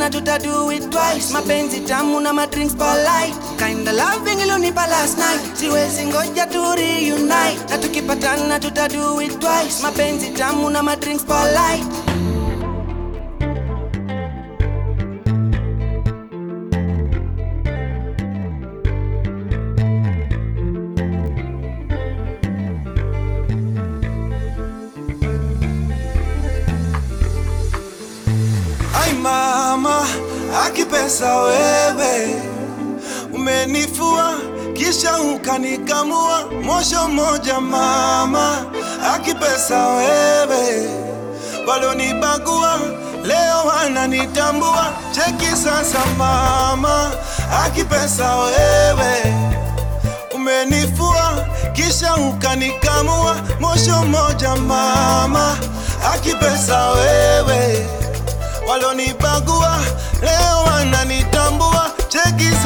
tukipatana tutadu it twice. Mapenzi tamu na madrinks polite, kinda loving ilonipa last night. Siwezi ngoja tu reunite, na tukipatana tutadu it twice. Mapenzi tamu na madrinks polite. Ai mama, akipesa wewe umenifua kisha ukanikamua mosho moja mama. Akipesa wewe walonibagua leo wananitambua. Cheki sasa mama, akipesa wewe umenifua kisha ukanikamua mosho moja mama. Akipesa wewe walonibagua leo wananitambua. Cheki